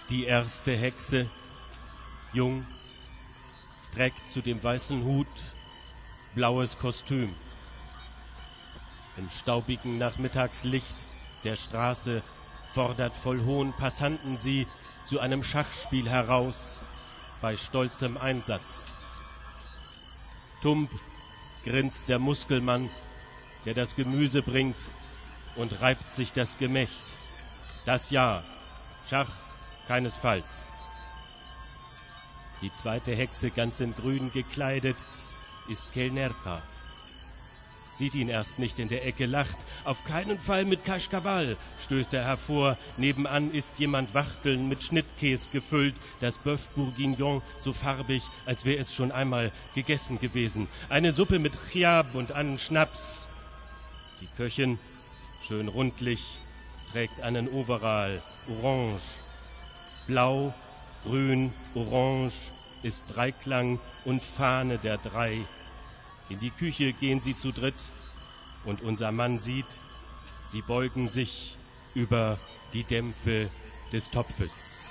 Die erste Hexe, jung, trägt zu dem weißen Hut blaues Kostüm. Im staubigen Nachmittagslicht der Straße fordert voll hohen Passanten sie zu einem Schachspiel heraus, bei stolzem Einsatz. Tump grinst der Muskelmann, der das Gemüse bringt, und reibt sich das Gemächt. Das ja, Schach keinesfalls. Die zweite Hexe, ganz in Grün gekleidet, ist Kellnerka. Sieht ihn erst nicht in der Ecke, lacht. Auf keinen Fall mit Kaschkawal, stößt er hervor. Nebenan ist jemand Wachteln mit Schnittkäse gefüllt. Das Bœuf Bourguignon so farbig, als wäre es schon einmal gegessen gewesen. Eine Suppe mit Chiab und einen Schnaps. Die Köchin, schön rundlich, trägt einen Overall, orange. Blau, grün, orange ist Dreiklang und Fahne der drei. In die Küche gehen sie zu dritt, und unser Mann sieht, sie beugen sich über die Dämpfe des Topfes.